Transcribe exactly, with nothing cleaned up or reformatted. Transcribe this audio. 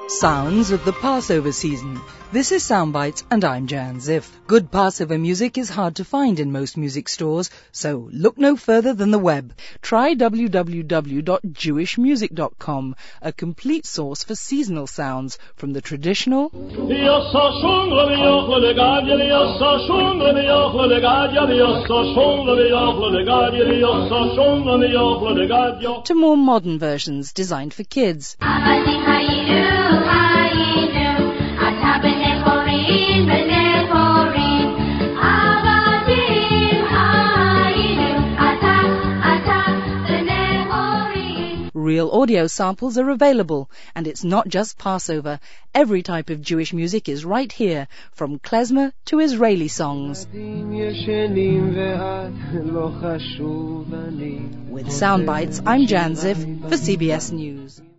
Sounds of the Passover season. This is Soundbites and I'm Jan Ziff. Good Passover music is hard to find in most music stores, so look no further than the web. Try w w w dot jewish music dot com, a complete source for seasonal sounds from the traditional to more modern versions designed for kids. Real audio samples are available, and it's not just Passover. Every type of Jewish music is right here, from klezmer to Israeli songs. With Soundbites, I'm Jan Ziff for C B S News.